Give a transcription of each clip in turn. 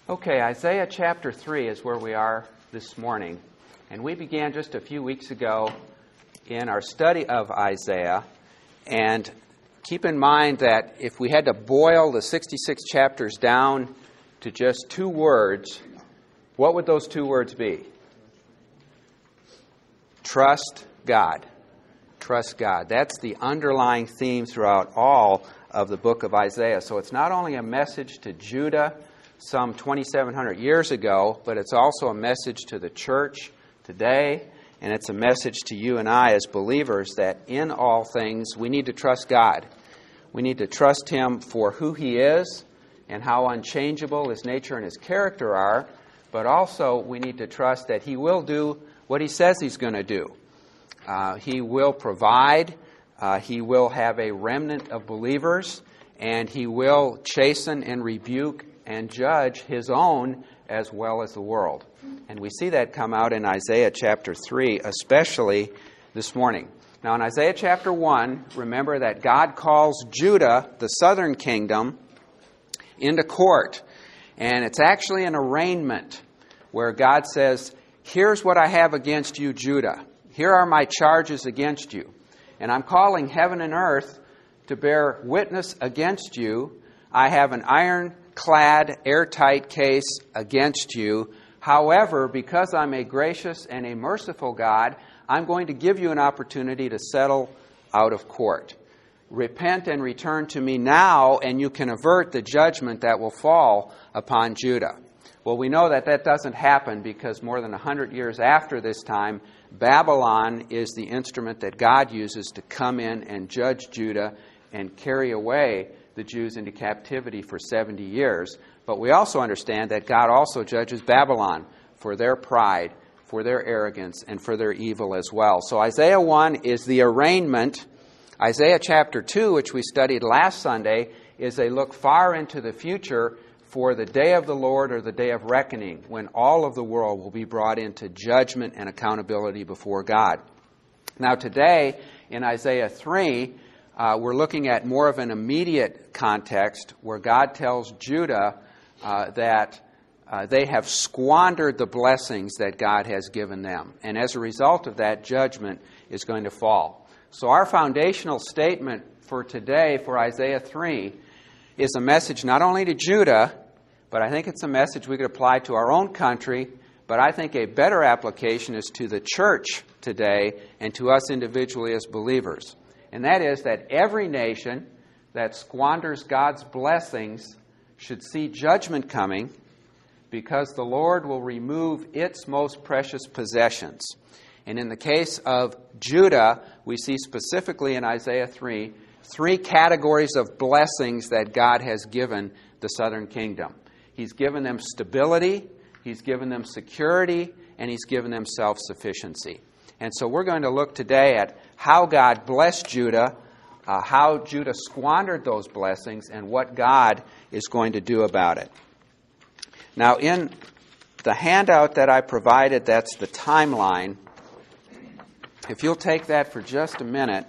Okay, Isaiah chapter 3 is where we are this morning. And we began just a few weeks ago in our study of Isaiah. And keep in mind that if we had to boil the 66 chapters down to just 2 words, what would those 2 words be? Trust God. Trust God. That's the underlying theme throughout all of the book of Isaiah. So it's not only a message to Judah some 2,700 years ago, but it's also a message to the church today, and it's a message to you and I as believers that in all things we need to trust God. We need to trust Him for who He is and how unchangeable His nature and His character are, but also we need to trust that He will do what He says He's going to do. He will provide, He will have a remnant of believers, and He will chasten and rebuke and judge His own as well as the world. And we see that come out in Isaiah chapter 3, especially this morning. Now in Isaiah chapter 1, remember that God calls Judah, the southern kingdom, into court. And it's actually an arraignment where God says, here's what I have against you, Judah. Here are my charges against you. And I'm calling heaven and earth to bear witness against you. I have an ironclad, airtight case against you. However, because I'm a gracious and a merciful God, I'm going to give you an opportunity to settle out of court. Repent and return to me now, and you can avert the judgment that will fall upon Judah. Well, we know that that doesn't happen because more than 100 years after this time, Babylon is the instrument that God uses to come in and judge Judah and carry away the Jews into captivity for 70 years. But we also understand that God also judges Babylon for their pride, for their arrogance, and for their evil as well. So Isaiah 1 is the arraignment. Isaiah chapter 2, which we studied last Sunday, is a look far into the future for the day of the Lord, or the day of reckoning, when all of the world will be brought into judgment and accountability before God. Now today, in Isaiah 3, we're looking at more of an immediate context where God tells Judah that they have squandered the blessings that God has given them. And as a result of that, judgment is going to fall. So our foundational statement for today, for Isaiah 3, is a message not only to Judah, but I think it's a message we could apply to our own country, but I think a better application is to the church today and to us individually as believers. And that is that every nation that squanders God's blessings should see judgment coming, because the Lord will remove its most precious possessions. And in the case of Judah, we see specifically in Isaiah 3, 3 categories of blessings that God has given the southern kingdom. He's given them stability, He's given them security, and He's given them self-sufficiency. And so we're going to look today at how God blessed Judah, how Judah squandered those blessings, and what God is going to do about it. Now, in the handout that I provided, that's the timeline. If you'll take that for just a minute.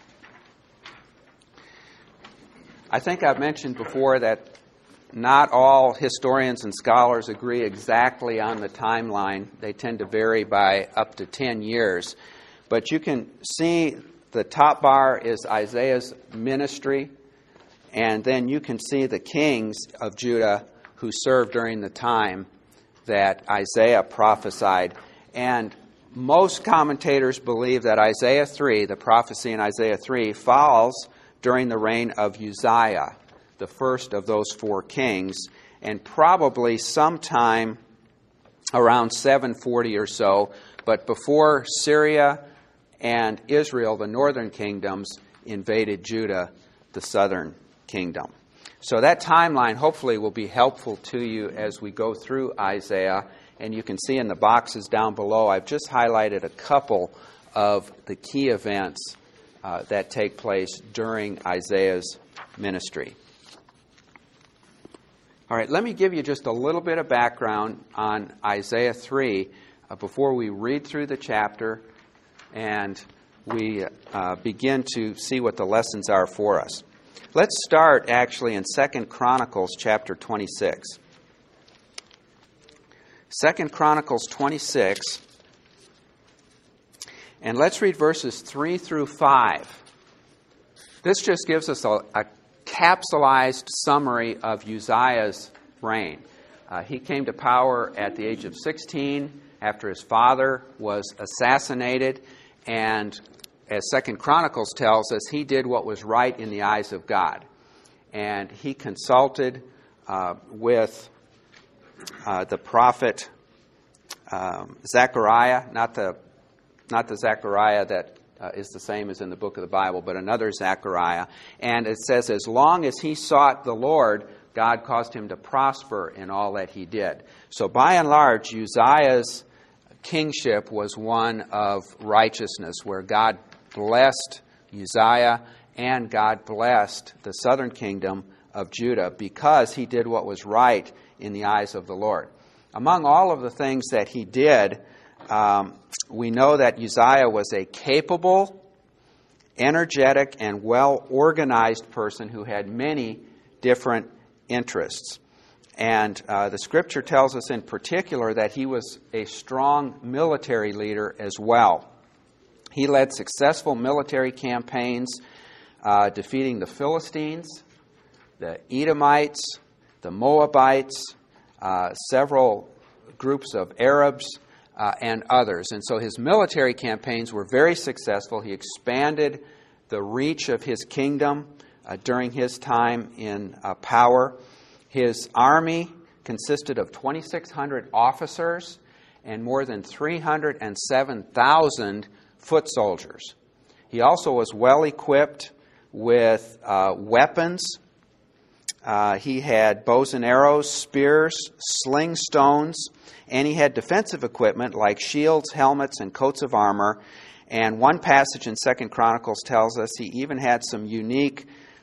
I think I've mentioned before that not all historians and scholars agree exactly on the timeline. They tend to vary by up to 10 years. But you can see the top bar is Isaiah's ministry, and then you can see the kings of Judah who served during the time that Isaiah prophesied. And most commentators believe that Isaiah 3, the prophecy in Isaiah 3, falls during the reign of Uzziah, the first of those 4 kings, and probably sometime around 740 or so, but before Syria and Israel, the northern kingdoms, invaded Judah, the southern kingdom. So that timeline hopefully will be helpful to you as we go through Isaiah, and you can see in the boxes down below, I've just highlighted a couple of the key events that take place during Isaiah's ministry. All right, let me give you just a little bit of background on Isaiah 3 before we read through the chapter and we begin to see what the lessons are for us. Let's start actually in 2 Chronicles chapter 26. 2 Chronicles 26, and let's read verses 3 through 5. This just gives us a capsulized summary of Uzziah's reign. He came to power at the age of 16 after his father was assassinated, and as 2 Chronicles tells us, he did what was right in the eyes of God. And he consulted with the prophet Zechariah, not the Zechariah that is the same as in the book of the Bible, but another Zechariah. And it says, as long as he sought the Lord, God caused him to prosper in all that he did. So by and large, Uzziah's kingship was one of righteousness, where God blessed Uzziah and God blessed the southern kingdom of Judah because he did what was right in the eyes of the Lord. Among all of the things that he did, we know that Uzziah was a capable, energetic, and well-organized person who had many different interests. And the Scripture tells us in particular that he was a strong military leader as well. He led successful military campaigns, defeating the Philistines, the Edomites, the Moabites, several groups of Arabs, and others. And so his military campaigns were very successful. He expanded the reach of his kingdom during his time in power. His army consisted of 2,600 officers and more than 307,000 foot soldiers. He also was well equipped with weapons. He had bows and arrows, spears, sling stones, and he had defensive equipment like shields, helmets, and coats of armor. And one passage in 2 Chronicles tells us he even had some unique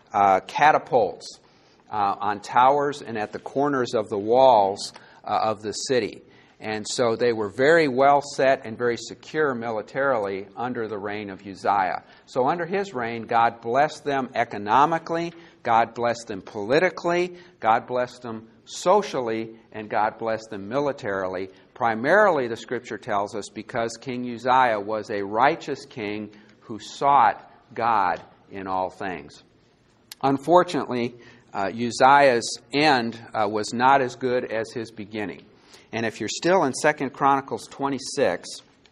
catapults on towers and at the corners of the walls of the city. And so they were very well set and very secure militarily under the reign of Uzziah. So under his reign, God blessed them economically, God blessed them politically, God blessed them socially, and God blessed them militarily. Primarily, the Scripture tells us, because King Uzziah was a righteous king who sought God in all things. Unfortunately, Uzziah's end was not as good as his beginning. And if you're still in 2 Chronicles 26,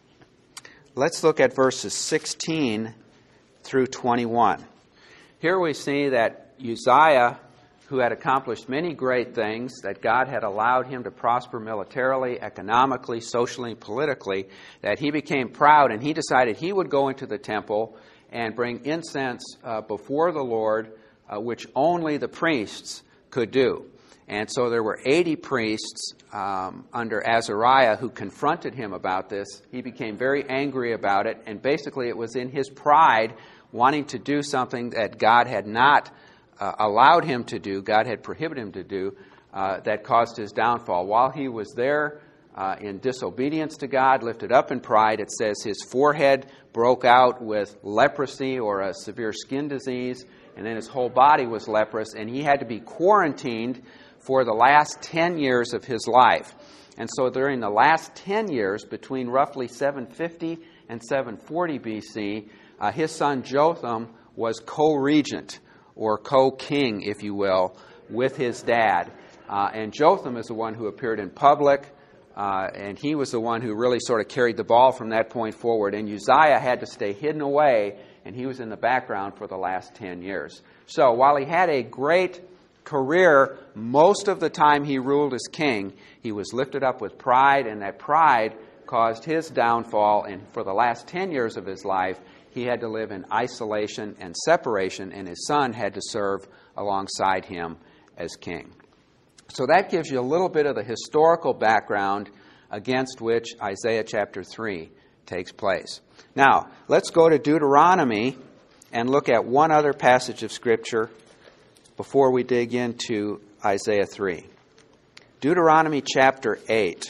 let's look at verses 16 through 21. Here we see that Uzziah, who had accomplished many great things, that God had allowed him to prosper militarily, economically, socially, and politically, that he became proud and he decided he would go into the temple and bring incense before the Lord, which only the priests could do. And so there were 80 priests under Azariah who confronted him about this. He became very angry about it, and basically it was in his pride, wanting to do something that God had not allowed him to do, God had prohibited him to do, that caused his downfall. While he was there in disobedience to God, lifted up in pride, it says his forehead broke out with leprosy or a severe skin disease, and then his whole body was leprous, and he had to be quarantined for the last 10 years of his life. And so during the last 10 years, between roughly 750 and 740 BC, his son Jotham was co-regent, or co-king, if you will, with his dad. And Jotham is the one who appeared in public, and he was the one who really sort of carried the ball from that point forward. And Uzziah had to stay hidden away, and he was in the background for the last 10 years. So while he had a great career, most of the time he ruled as king, he was lifted up with pride, and that pride caused his downfall. And for the last 10 years of his life, he had to live in isolation and separation, and his son had to serve alongside him as king. So that gives you a little bit of the historical background against which Isaiah chapter 3 takes place. Now, let's go to Deuteronomy and look at one other passage of Scripture before we dig into Isaiah 3. Deuteronomy chapter 8.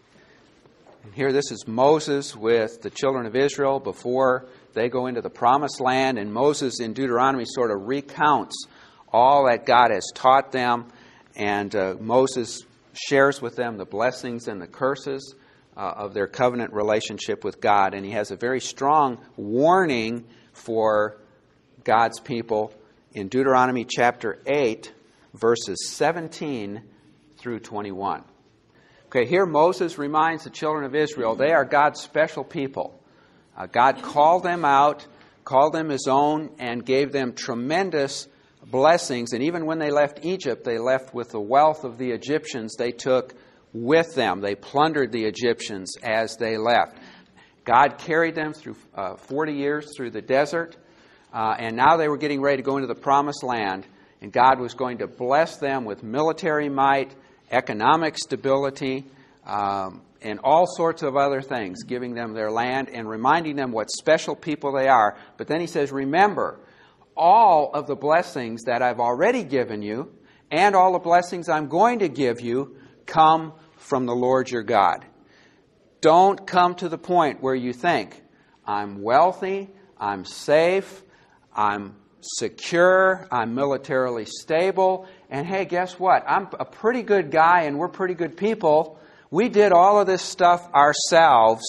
And here this is Moses with the children of Israel before they go into the promised land, and Moses in Deuteronomy sort of recounts all that God has taught them, and Moses shares with them the blessings and the curses of their covenant relationship with God. And he has a very strong warning for God's people in Deuteronomy chapter 8, verses 17 through 21. Okay, here Moses reminds the children of Israel they are God's special people. God called them out, called them his own, and gave them tremendous blessings. And even when they left Egypt, they left with the wealth of the Egyptians they took with them. They plundered the Egyptians as they left. God carried them through 40 years through the desert, and now they were getting ready to go into the promised land, and God was going to bless them with military might, economic stability, and all sorts of other things, giving them their land and reminding them what special people they are. But then he says, remember, all of the blessings that I've already given you and all the blessings I'm going to give you come from the Lord your God. Don't come to the point where you think, I'm wealthy, I'm safe, I'm secure, I'm militarily stable, and hey, guess what? I'm a pretty good guy and we're pretty good people. We did all of this stuff ourselves.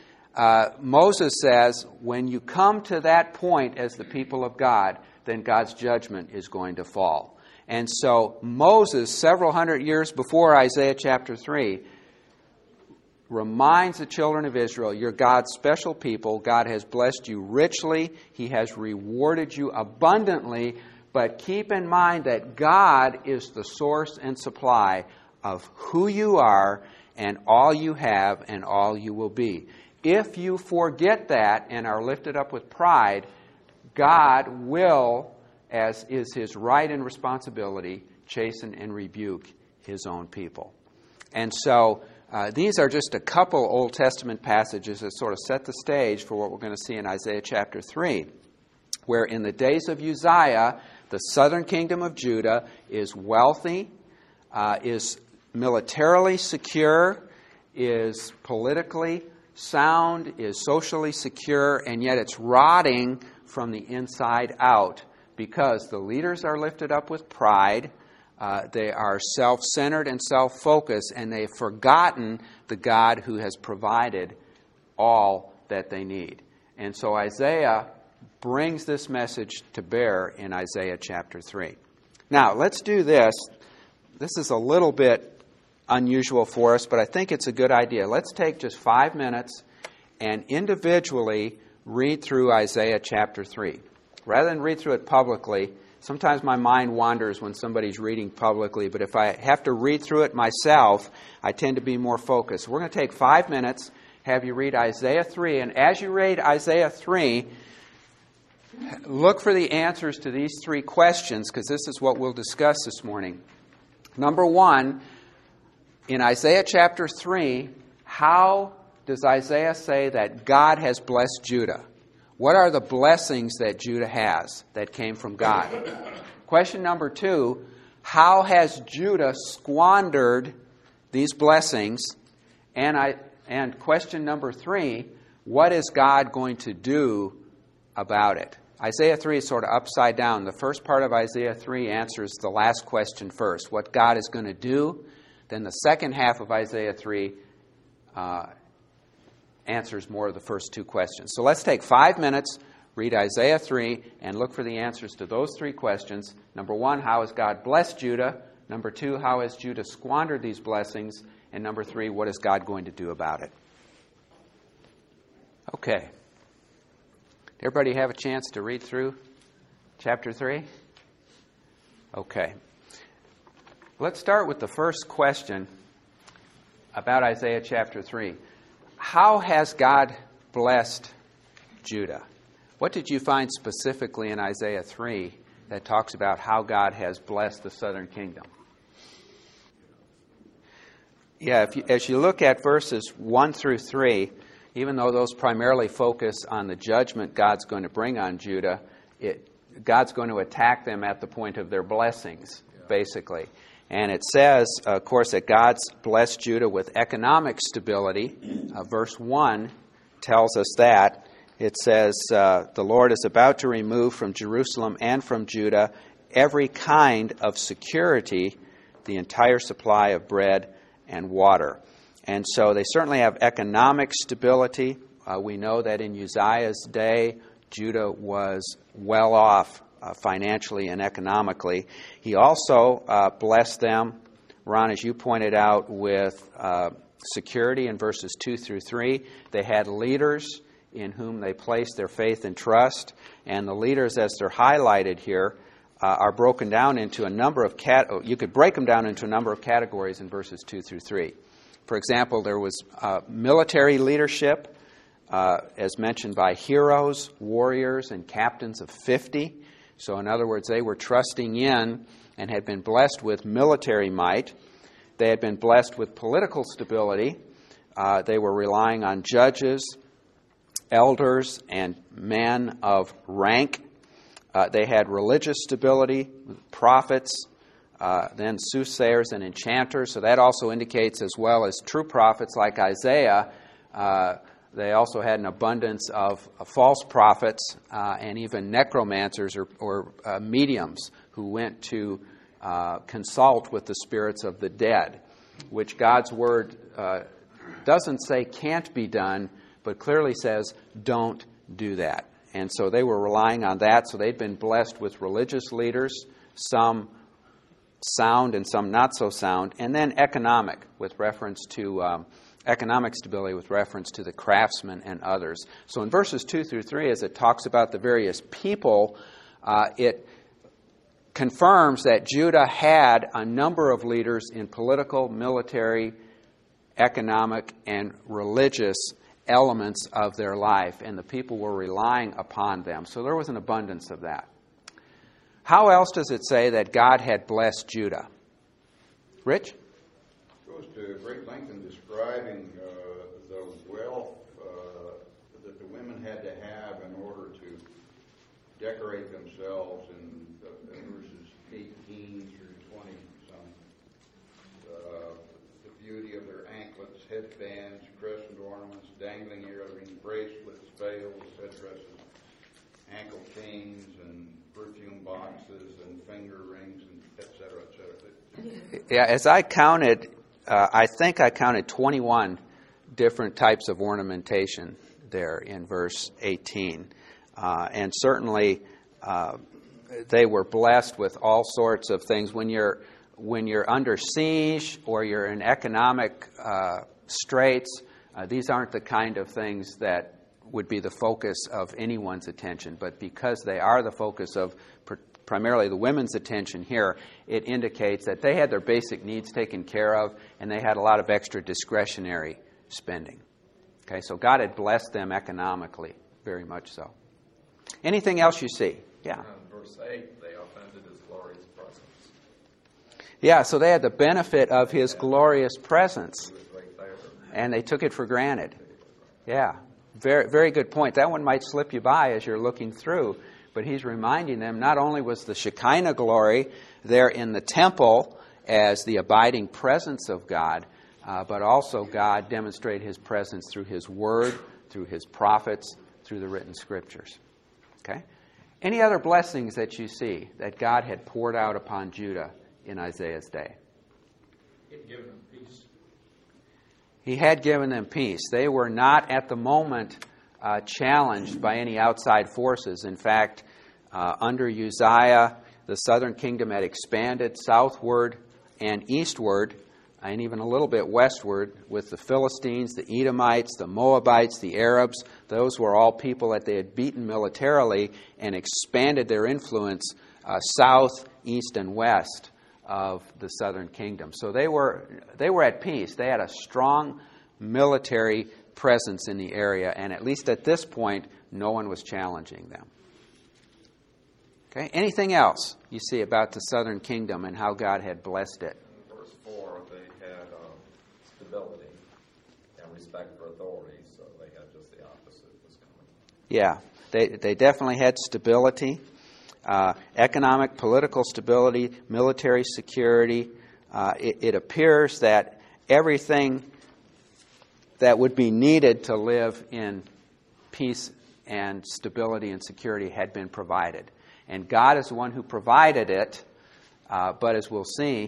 Moses says, when you come to that point as the people of God, then God's judgment is going to fall. And so Moses, several hundred years before Isaiah chapter 3, reminds the children of Israel, you're God's special people. God has blessed you richly. He has rewarded you abundantly. But keep in mind that God is the source and supply of who you are and all you have and all you will be. If you forget that and are lifted up with pride, God will, as is his right and responsibility, chasten and rebuke his own people. And so these are just a couple Old Testament passages that sort of set the stage for what we're going to see in Isaiah chapter 3, where in the days of Uzziah, the southern kingdom of Judah is wealthy, is militarily secure, is politically sound, is socially secure, and yet it's rotting from the inside out because the leaders are lifted up with pride. They are self-centered and self-focused, and they've forgotten the God who has provided all that they need. And so Isaiah brings this message to bear in Isaiah chapter 3. Now, let's do this. This is a little bit unusual for us, but I think it's a good idea. Let's take just 5 minutes and individually read through Isaiah chapter 3. Rather than read through it publicly, sometimes my mind wanders when somebody's reading publicly, but if I have to read through it myself, I tend to be more focused. We're going to take 5 minutes, have you read Isaiah 3, and as you read Isaiah 3, look for the answers to these 3 questions, because this is what we'll discuss this morning. Number 1, in Isaiah chapter 3, how does Isaiah say that God has blessed Judah? What are the blessings that Judah has that came from God? Question number 2, how has Judah squandered these blessings? And question number 3, what is God going to do about it? Isaiah 3 is sort of upside down. The first part of Isaiah 3 answers the last question first, what God is going to do. Then the second half of Isaiah 3 answers more of the first 2 questions. So let's take 5 minutes, read Isaiah 3, and look for the answers to those 3 questions. Number 1, how has God blessed Judah? Number 2, how has Judah squandered these blessings? And number 3, what is God going to do about it? Okay. Everybody have a chance to read through chapter 3? Okay. Let's start with the first question about Isaiah chapter 3. How has God blessed Judah? What did you find specifically in Isaiah 3 that talks about how God has blessed the southern kingdom? Yeah, as you look at verses 1 through 3, even though those primarily focus on the judgment God's going to bring on Judah, God's going to attack them at the point of their blessings, basically. And it says, of course, that God's blessed Judah with economic stability. Verse 1 tells us that. It says, the Lord is about to remove from Jerusalem and from Judah every kind of security the entire supply of bread and water. And so they certainly have economic stability. We know that in Uzziah's day, Judah was well off financially and economically. He also blessed them, Ron, as you pointed out, with security in verses 2 through 3. They had leaders in whom they placed their faith and trust. And the leaders, as they're highlighted here, are broken down into a number of you could break them down into a number of categories in verses 2 through 3. For example, there was military leadership, as mentioned by heroes, warriors, and captains of 50. So in other words, they were trusting in and had been blessed with military might. They had been blessed with political stability. They were relying on judges, elders, and men of rank. They had religious stability, prophets, then soothsayers and enchanters. So that also indicates, as well as true prophets like Isaiah, they also had an abundance of false prophets and even necromancers or mediums who went to consult with the spirits of the dead, which God's Word doesn't say can't be done, but clearly says don't do that. And so they were relying on that. So they'd been blessed with religious leaders, some sound and some not so sound, and then economic stability with reference to the craftsmen and others. So in verses 2 through 3, as it talks about the various people, it confirms that Judah had a number of leaders in political, military, economic, and religious elements of their life, and the people were relying upon them. So there was an abundance of that. How else does it say that God had blessed Judah? Rich? It goes to great length in describing the wealth that the women had to have in order to decorate themselves in verses 18 through 20. The beauty of their anklets, headbands, crescent ornaments, dangling earrings, bracelets, veils, headdresses, ankle chains, and perfume boxes, and finger rings, and et cetera, et cetera. Yeah, as I counted, I think I counted 21 different types of ornamentation there in verse 18. And certainly they were blessed with all sorts of things. When you're under siege or you're in economic straits, these aren't the kind of things that would be the focus of anyone's attention. But because they are the focus of primarily the women's attention here, it indicates that they had their basic needs taken care of, and they had a lot of extra discretionary spending. Okay, so God had blessed them economically, very much so. Anything else you see? Yeah. In verse 8, they offended His glorious presence. Yeah, so they had the benefit of His glorious presence, He was right there. and they took it for granted. Yeah, very, very good point. That one might slip you by as you're looking through, but He's reminding them not only was the Shekinah glory there in the temple as the abiding presence of God, but also God demonstrated His presence through His Word, through His prophets, through the written Scriptures. Okay? Any other blessings that you see that God had poured out upon Judah in Isaiah's day? He had given them peace. He had given them peace. They were not at the moment challenged by any outside forces. In fact, under Uzziah, the southern kingdom had expanded southward and eastward, and even a little bit westward, with the Philistines, the Edomites, the Moabites, the Arabs. Those were all people that they had beaten militarily and expanded their influence south, east, and west of the southern kingdom. So they were at peace. They had a strong military presence in the area, and at least at this point, no one was challenging them. Okay. Anything else you see about the southern kingdom and how God had blessed it? In verse 4, they had stability and respect for authority, so they had just the opposite was coming. Yeah, they definitely had stability, economic, political stability, military security. It appears that everything that would be needed to live in peace and stability and security had been provided. And God is the one who provided it, but as we'll see,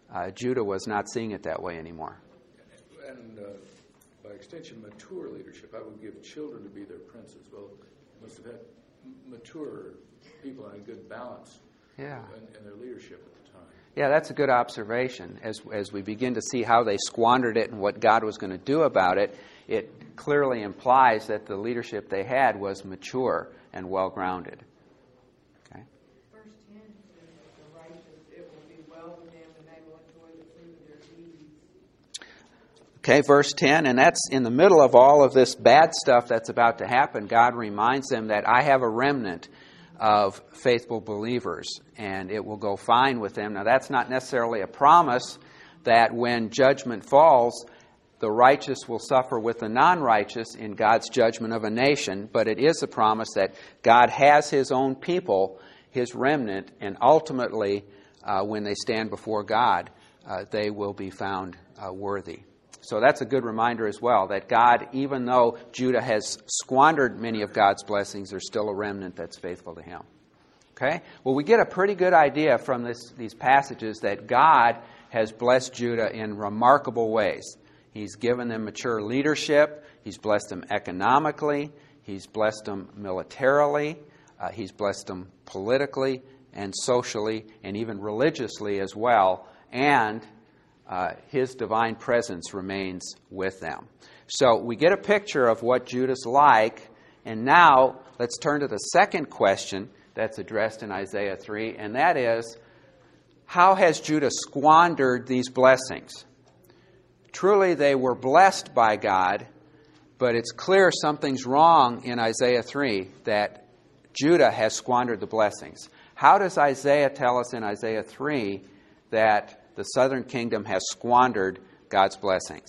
Judah was not seeing it that way anymore. And by extension, mature leadership. I would give children to be their princes. Well, must have had mature people and a good balance in their leadership at the time. Yeah, that's a good observation. As we begin to see how they squandered it and what God was going to do about it, it clearly implies that the leadership they had was mature and well-grounded. Okay. Verse 10 says that the righteous, it will be well with them and they will enjoy the fruit of their deeds. Okay, verse 10, and that's in the middle of all of this bad stuff that's about to happen. God reminds them that I have a remnant of faithful believers, and it will go fine with them. Now, that's not necessarily a promise that when judgment falls, the righteous will suffer with the non-righteous in God's judgment of a nation, but it is a promise that God has His own people, His remnant, and ultimately, when they stand before God, they will be found worthy. So that's a good reminder as well, that God, even though Judah has squandered many of God's blessings, there's still a remnant that's faithful to Him. Okay? Well, we get a pretty good idea from these passages that God has blessed Judah in remarkable ways. He's given them mature leadership. He's blessed them economically. He's blessed them militarily. He's blessed them politically and socially and even religiously as well. And His divine presence remains with them. So we get a picture of what Judah's like. And now let's turn to the second question that's addressed in Isaiah 3, and that is, how has Judah squandered these blessings? Truly, they were blessed by God, but it's clear something's wrong in Isaiah 3, that Judah has squandered the blessings. How does Isaiah tell us in Isaiah 3 that the southern kingdom has squandered God's blessings?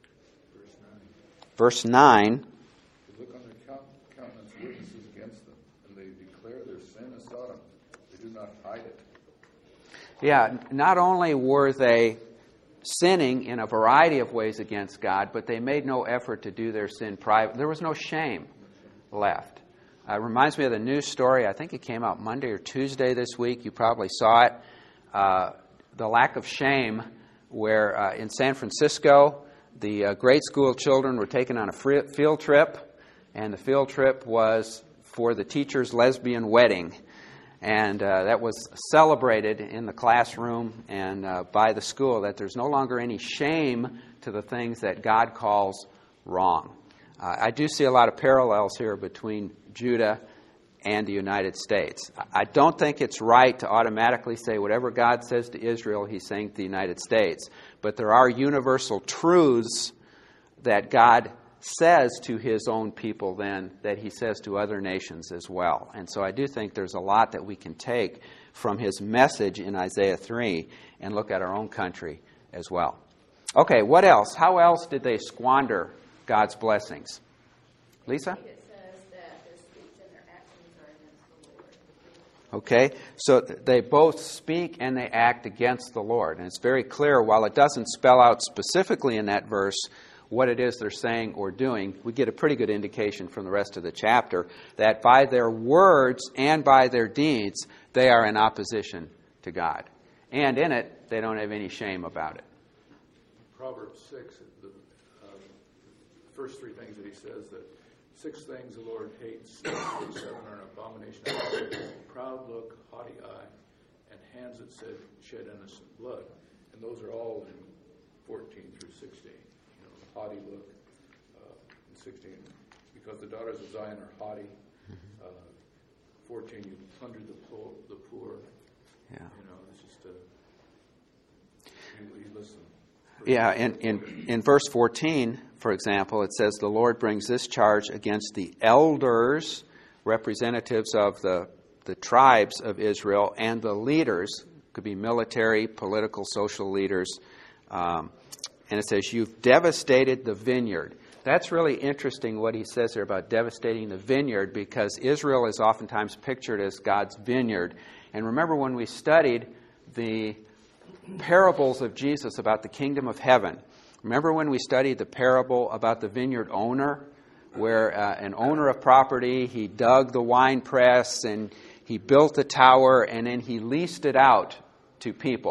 Verse 9. They look on their countenance witnesses against them, and they declare their sin as Sodom. They do not hide it. Yeah, not only were they sinning in a variety of ways against God, but they made no effort to do their sin private. There was no shame left. It reminds me of the news story. I think it came out Monday or Tuesday this week. You probably saw it. The lack of shame where in San Francisco, the grade school children were taken on a field trip, and the field trip was for the teacher's lesbian wedding. And that was celebrated in the classroom and by the school, that there's no longer any shame to the things that God calls wrong. I do see a lot of parallels here between Judah and the United States. I don't think it's right to automatically say whatever God says to Israel, He's saying to the United States. But there are universal truths that God says to His own people then that He says to other nations as well. And so I do think there's a lot that we can take from His message in Isaiah 3 and look at our own country as well. Okay, what else? How else did they squander God's blessings? Lisa? It says that their speech and their actions are against the Lord. Okay, so they both speak and they act against the Lord. And it's very clear, while it doesn't spell out specifically in that verse what it is they're saying or doing, we get a pretty good indication from the rest of the chapter that by their words and by their deeds, they are in opposition to God. And in it, they don't have any shame about it. Proverbs 6, the first three things that he says, that 6 things the Lord hates, 7 are an abomination, proud look, haughty eye, and hands that shed innocent blood. And those are all in 14 through 16. Haughty look, in 16, because the daughters of Zion are haughty. 14, you plunder the poor. Yeah. It's just you listen. Yeah, in verse 14, for example, it says, the Lord brings this charge against the elders, representatives of the tribes of Israel, and the leaders, could be military, political, social leaders. And it says, you've devastated the vineyard. That's really interesting what he says here about devastating the vineyard, because Israel is oftentimes pictured as God's vineyard. And remember when we studied the parables of Jesus about the kingdom of heaven. Remember when we studied the parable about the vineyard owner, where an owner of property, he dug the wine press and he built a tower and then he leased it out to people.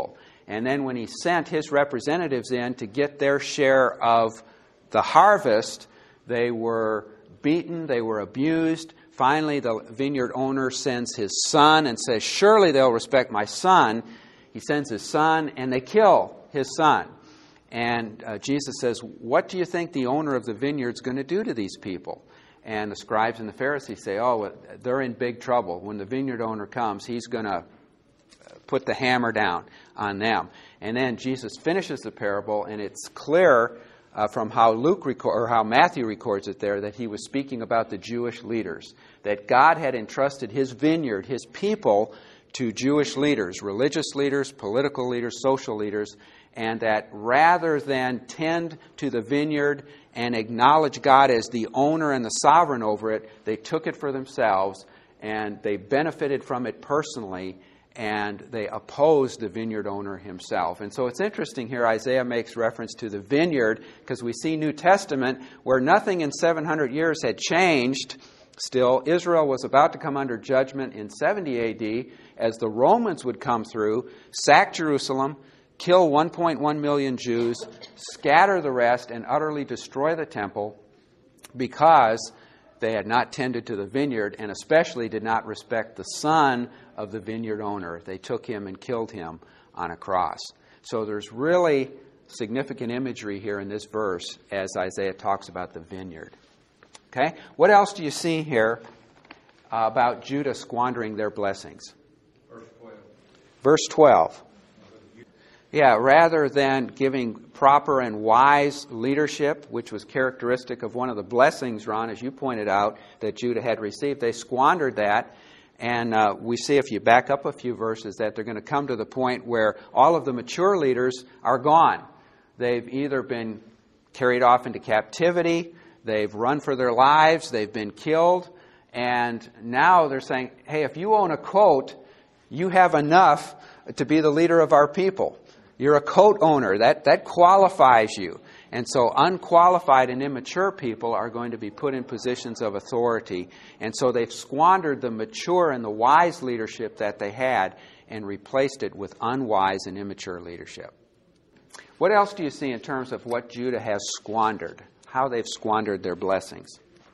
And then when he sent his representatives in to get their share of the harvest, they were beaten, they were abused. Finally, the vineyard owner sends his son and says, surely they'll respect my son. He sends his son, and they kill his son. And Jesus says, what do you think the owner of the vineyard is going to do to these people? And the scribes and the Pharisees say, oh, they're in big trouble. When the vineyard owner comes, he's going to put the hammer down on them. And then Jesus finishes the parable, and it's clear from how how Matthew records it there, that he was speaking about the Jewish leaders, that God had entrusted his vineyard, his people, to Jewish leaders, religious leaders, political leaders, social leaders, and that rather than tend to the vineyard and acknowledge God as the owner and the sovereign over it, they took it for themselves, and they benefited from it personally, and they opposed the vineyard owner himself. And so it's interesting here, Isaiah makes reference to the vineyard, because we see New Testament where nothing in 700 years had changed. Still, Israel was about to come under judgment in 70 A.D. as the Romans would come through, sack Jerusalem, kill 1.1 million Jews, scatter the rest, and utterly destroy the temple because they had not tended to the vineyard, and especially did not respect the son of the vineyard owner. They took him and killed him on a cross. So there's really significant imagery here in this verse as Isaiah talks about the vineyard. Okay? What else do you see here about Judah squandering their blessings? Verse 12. Yeah, rather than giving proper and wise leadership, which was characteristic of one of the blessings, Ron, as you pointed out, that Judah had received, they squandered that. And we see, if you back up a few verses, that they're going to come to the point where all of the mature leaders are gone. They've either been carried off into captivity, they've run for their lives, they've been killed, and now they're saying, hey, if you own a coat, you have enough to be the leader of our people. You're a coat owner. That qualifies you. And so unqualified and immature people are going to be put in positions of authority. And so they've squandered the mature and the wise leadership that they had and replaced it with unwise and immature leadership. What else do you see in terms of what Judah has squandered? How they've squandered their blessings?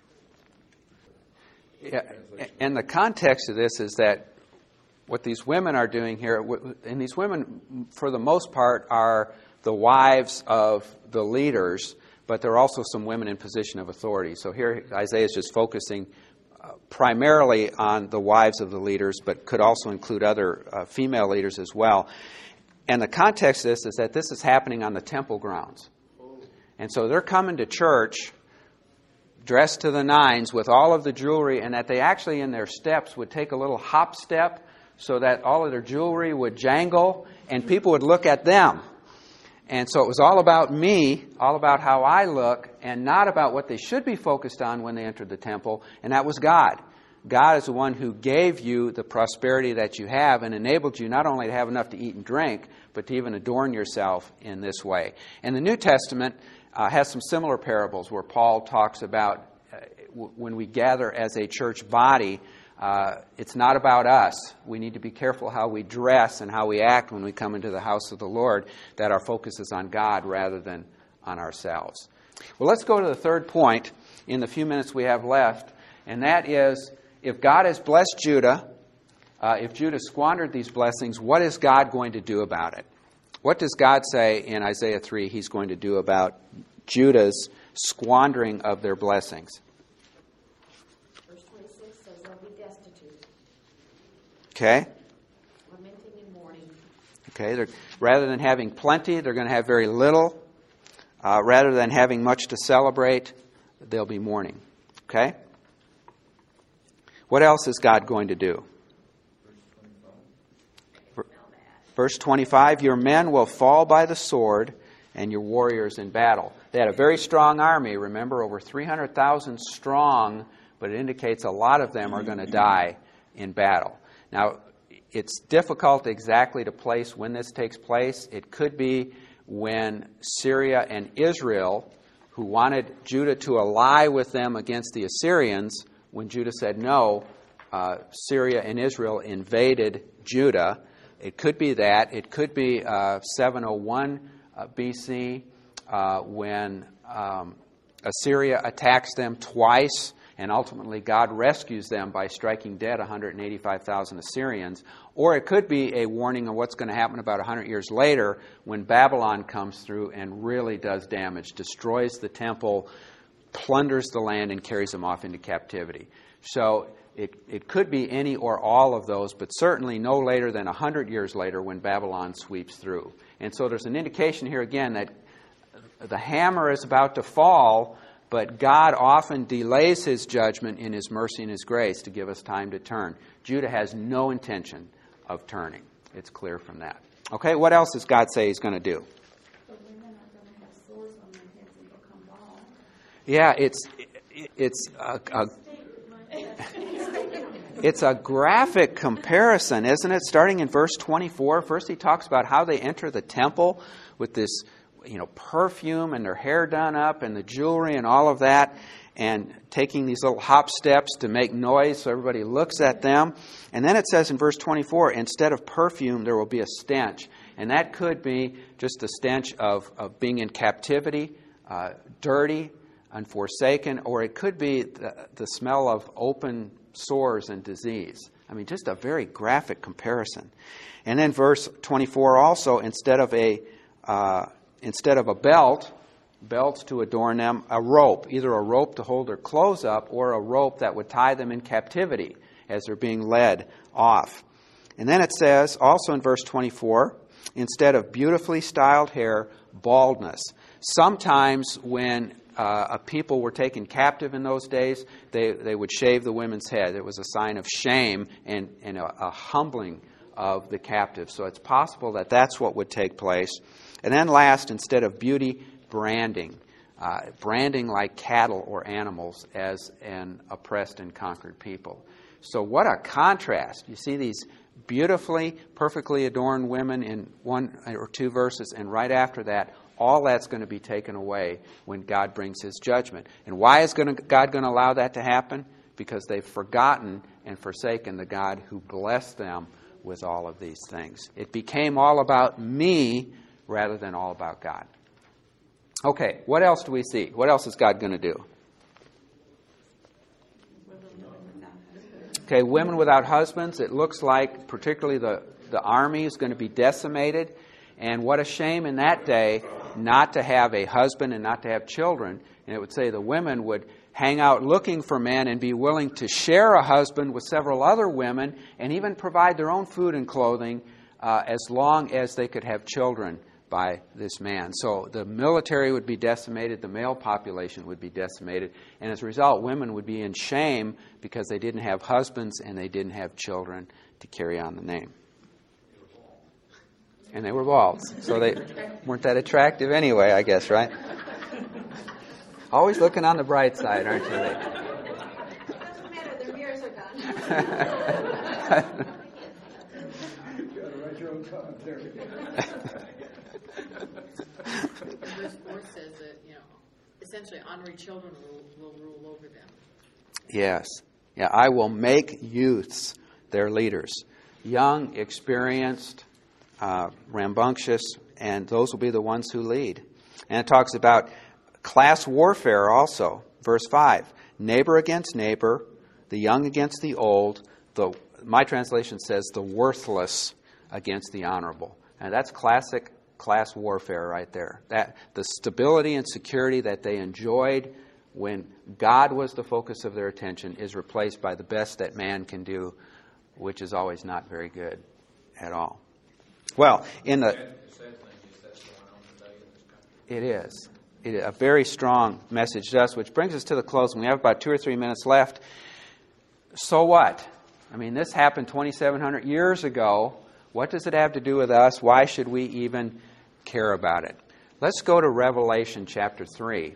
Yeah, and the context of this is that what these women are doing here, and these women, for the most part, are the wives of the leaders, but there are also some women in position of authority. So here Isaiah is just focusing primarily on the wives of the leaders, but could also include other female leaders as well. And the context of this is that this is happening on the temple grounds. And so they're coming to church dressed to the nines with all of the jewelry, and that they actually in their steps would take a little hop step so that all of their jewelry would jangle and people would look at them. And so it was all about me, all about how I look, and not about what they should be focused on when they entered the temple, and that was God. God is the one who gave you the prosperity that you have and enabled you not only to have enough to eat and drink, but to even adorn yourself in this way. And the New Testament has some similar parables where Paul talks about when we gather as a church body, it's not about us. We need to be careful how we dress and how we act when we come into the house of the Lord, that our focus is on God rather than on ourselves. Well, let's go to the third point in the few minutes we have left, and that is, if God has blessed Judah, if Judah squandered these blessings, what is God going to do about it? What does God say in Isaiah 3 He's going to do about Judah's squandering of their blessings? Verse 26 says they'll be destitute, Okay. lamenting and mourning. Okay. Rather than having plenty, they're going to have very little. Rather than having much to celebrate, they'll be mourning. Okay. What else is God going to do? Verse 25, your men will fall by the sword and your warriors in battle. They had a very strong army, remember, over 300,000 strong, but it indicates a lot of them are going to die in battle. Now, it's difficult exactly to place when this takes place. It could be when Syria and Israel, who wanted Judah to ally with them against the Assyrians, when Judah said no, Syria and Israel invaded Judah. It could be that. It could be 701 BC when Assyria attacks them twice, and ultimately God rescues them by striking dead 185,000 Assyrians. Or it could be a warning of what's going to happen about 100 years later when Babylon comes through and really does damage, destroys the temple, plunders the land, and carries them off into captivity. So it could be any or all of those, but certainly no later than 100 years later when Babylon sweeps through. And so there's an indication here again that the hammer is about to fall, but God often delays His judgment in His mercy and His grace to give us time to turn. Judah has no intention of turning. It's clear from that. Okay, what else does God say He's going to do? The women are going to have sores on their heads and become bald. Yeah, it's a graphic comparison, isn't it? Starting in verse 24, first he talks about how they enter the temple with this, perfume and their hair done up and the jewelry and all of that, and taking these little hop steps to make noise so everybody looks at them. And then it says in verse 24, instead of perfume, there will be a stench. And that could be just a stench of being in captivity, dirty, and forsaken, or it could be the smell of open sores and disease. I mean, just a very graphic comparison. And then verse 24 also, instead of a belt, belts to adorn them, a rope, either a rope to hold their clothes up or a rope that would tie them in captivity as they're being led off. And then it says, also in verse 24, instead of beautifully styled hair, baldness. Sometimes when a people were taken captive in those days, they would shave the women's head. It was a sign of shame and a humbling of the captive. So it's possible that that's what would take place. And then last, instead of beauty, branding. Branding like cattle or animals as an oppressed and conquered people. So what a contrast. You see these beautifully, perfectly adorned women in one or two verses, and right after that, all that's going to be taken away when God brings His judgment. And why is God going to allow that to happen? Because they've forgotten and forsaken the God who blessed them with all of these things. It became all about me rather than all about God. Okay, what else do we see? What else is God going to do? Okay, women without husbands. It looks like particularly the army is going to be decimated. And what a shame in that day not to have a husband and not to have children. And it would say the women would hang out looking for men and be willing to share a husband with several other women and even provide their own food and clothing as long as they could have children by this man. So the military would be decimated, the male population would be decimated, and as a result, women would be in shame because they didn't have husbands and they didn't have children to carry on the name. And they were bald, so they weren't that attractive anyway, I guess, right? Always looking on the bright side, aren't you? Doesn't matter, their mirrors are gone. You've got to write your own commentary. Verse 4 says that, essentially honorary children will rule over them. Yes. Yeah, I will make youths their leaders. Young, experienced, rambunctious, and those will be the ones who lead. And it talks about class warfare also. Verse 5, neighbor against neighbor, the young against the old. My translation says the worthless against the honorable. And that's classic class warfare right there. That the stability and security that they enjoyed when God was the focus of their attention is replaced by the best that man can do, which is always not very good at all. Well, it is. It is a very strong message to us, which brings us to the close. We have about 2 or 3 minutes left. So what? I mean, this happened 2,700 years ago. What does it have to do with us? Why should we even care about it? Let's go to Revelation chapter 3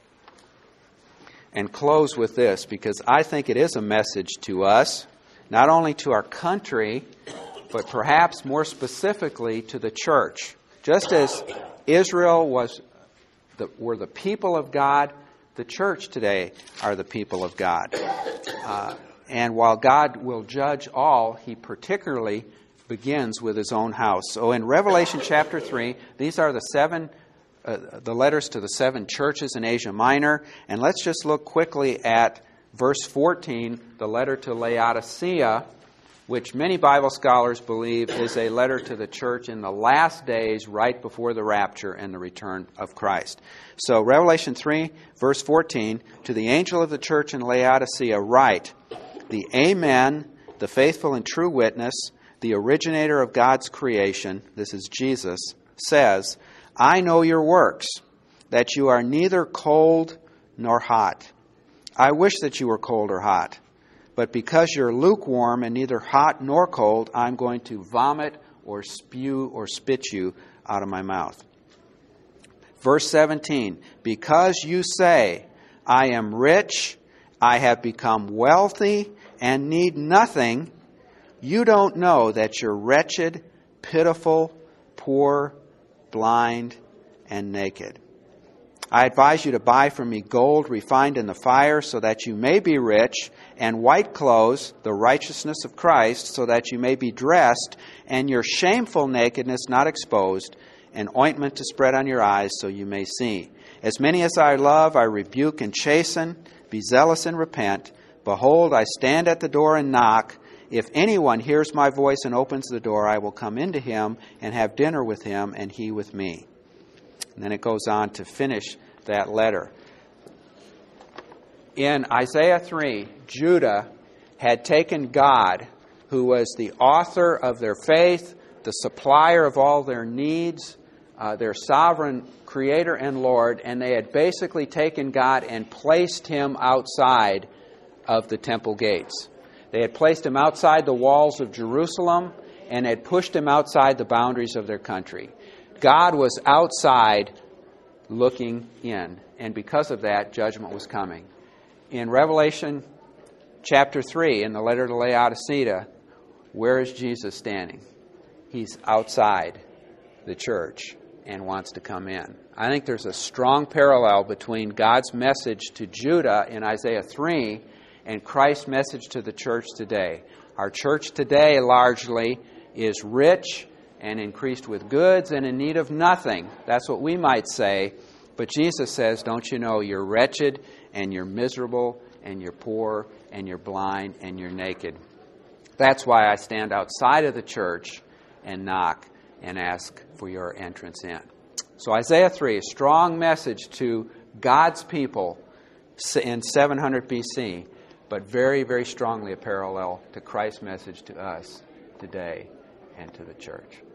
and close with this, because I think it is a message to us, not only to our country, but perhaps more specifically to the church. Just as Israel were the people of God, the church today are the people of God. And while God will judge all, He particularly begins with his own house. So in Revelation chapter 3, these are the letters to the 7 churches in Asia Minor. And let's just look quickly at verse 14, the letter to Laodicea, which many Bible scholars believe is a letter to the church in the last days right before the rapture and the return of Christ. So Revelation 3, verse 14, to the angel of the church in Laodicea write, the Amen, the faithful and true witness, the originator of God's creation, this is Jesus, says, I know your works, that you are neither cold nor hot. I wish that you were cold or hot. But because you're lukewarm and neither hot nor cold, I'm going to vomit or spew or spit you out of my mouth. Verse 17, because you say, I am rich, I have become wealthy, and need nothing, you don't know that you're wretched, pitiful, poor, blind, and naked. I advise you to buy from me gold refined in the fire so that you may be rich, and white clothes, the righteousness of Christ, so that you may be dressed, and your shameful nakedness not exposed, and ointment to spread on your eyes so you may see. As many as I love, I rebuke and chasten. Be zealous and repent. Behold, I stand at the door and knock. If anyone hears my voice and opens the door, I will come into him and have dinner with him, and he with me. And then it goes on to finish that letter. In Isaiah 3, Judah had taken God, who was the author of their faith, the supplier of all their needs, their sovereign creator and Lord, and they had basically taken God and placed him outside of the temple gates. They had placed him outside the walls of Jerusalem and had pushed him outside the boundaries of their country. God was outside looking in, and because of that, judgment was coming. In Revelation chapter 3, in the letter to Laodicea, where is Jesus standing? He's outside the church and wants to come in. I think there's a strong parallel between God's message to Judah in Isaiah 3 and Christ's message to the church today. Our church today largely is rich and increased with goods and in need of nothing. That's what we might say. But Jesus says, don't you know you're wretched and you're miserable and you're poor and you're blind and you're naked. That's why I stand outside of the church and knock and ask for your entrance in. So Isaiah 3, a strong message to God's people in 700 BC, but very, very strongly a parallel to Christ's message to us today and to the church.